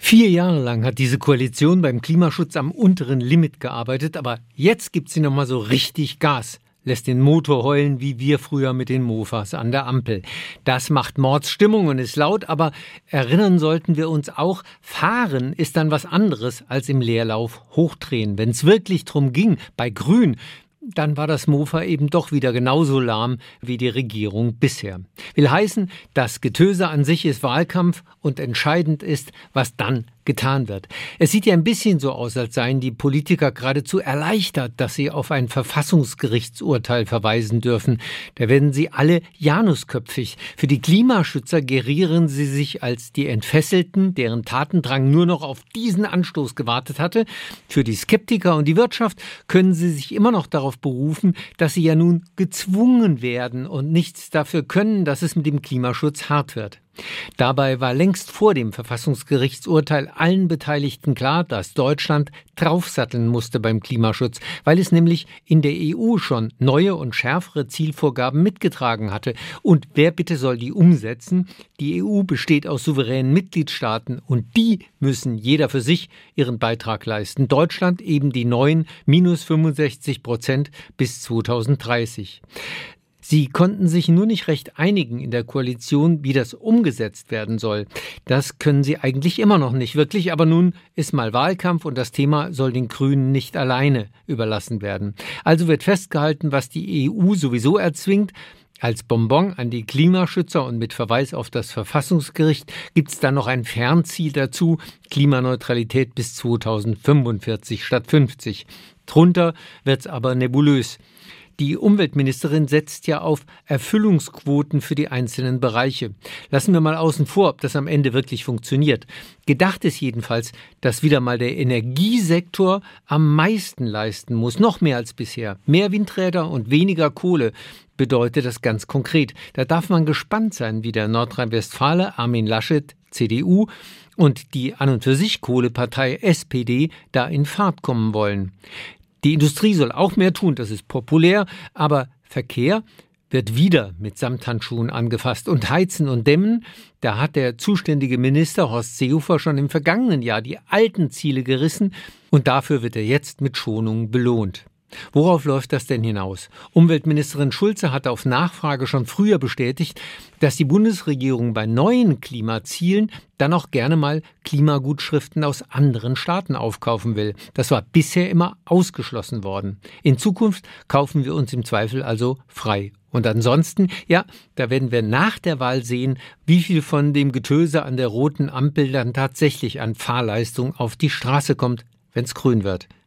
4 Jahre lang hat diese Koalition beim Klimaschutz am unteren Limit gearbeitet, aber jetzt gibt sie nochmal so richtig Gas. Lässt den Motor heulen, wie wir früher mit den Mofas an der Ampel. Das macht Mordsstimmung und ist laut, aber erinnern sollten wir uns auch, fahren ist dann was anderes als im Leerlauf hochdrehen. Wenn es wirklich drum ging, bei Grün, dann war das Mofa eben doch wieder genauso lahm wie die Regierung bisher. Will heißen, das Getöse an sich ist Wahlkampf und entscheidend ist, was dann getan wird. Es sieht ja ein bisschen so aus, als seien die Politiker geradezu erleichtert, dass sie auf ein Verfassungsgerichtsurteil verweisen dürfen. Da werden sie alle janusköpfig. Für die Klimaschützer gerieren sie sich als die Entfesselten, deren Tatendrang nur noch auf diesen Anstoß gewartet hatte. Für die Skeptiker und die Wirtschaft können sie sich immer noch darauf berufen, dass sie ja nun gezwungen werden und nichts dafür können, dass es mit dem Klimaschutz hart wird. Dabei war längst vor dem Verfassungsgerichtsurteil allen Beteiligten klar, dass Deutschland draufsatteln musste beim Klimaschutz, weil es nämlich in der EU schon neue und schärfere Zielvorgaben mitgetragen hatte. Und wer bitte soll die umsetzen? Die EU besteht aus souveränen Mitgliedstaaten und die müssen jeder für sich ihren Beitrag leisten. Deutschland eben die neuen -65% bis 2030. Sie konnten sich nur nicht recht einigen in der Koalition, wie das umgesetzt werden soll. Das können sie eigentlich immer noch nicht wirklich, aber nun ist mal Wahlkampf und das Thema soll den Grünen nicht alleine überlassen werden. Also wird festgehalten, was die EU sowieso erzwingt. Als Bonbon an die Klimaschützer und mit Verweis auf das Verfassungsgericht gibt es dann noch ein Fernziel dazu, Klimaneutralität bis 2045 statt 50. Drunter wird's aber nebulös. Die Umweltministerin setzt ja auf Erfüllungsquoten für die einzelnen Bereiche. Lassen wir mal außen vor, ob das am Ende wirklich funktioniert. Gedacht ist jedenfalls, dass wieder mal der Energiesektor am meisten leisten muss, noch mehr als bisher. Mehr Windräder und weniger Kohle bedeutet das ganz konkret. Da darf man gespannt sein, wie der Nordrhein-Westfale Armin Laschet, CDU, und die an und für sich Kohlepartei SPD da in Fahrt kommen wollen. Die Industrie soll auch mehr tun, das ist populär, aber Verkehr wird wieder mit Samthandschuhen angefasst. Und Heizen und Dämmen, da hat der zuständige Minister Horst Seehofer schon im vergangenen Jahr die alten Ziele gerissen und dafür wird er jetzt mit Schonungen belohnt. Worauf läuft das denn hinaus? Umweltministerin Schulze hatte auf Nachfrage schon früher bestätigt, dass die Bundesregierung bei neuen Klimazielen dann auch gerne mal Klimagutschriften aus anderen Staaten aufkaufen will. Das war bisher immer ausgeschlossen worden. In Zukunft kaufen wir uns im Zweifel also frei. Und ansonsten, ja, da werden wir nach der Wahl sehen, wie viel von dem Getöse an der roten Ampel dann tatsächlich an Fahrleistung auf die Straße kommt, wenn es grün wird.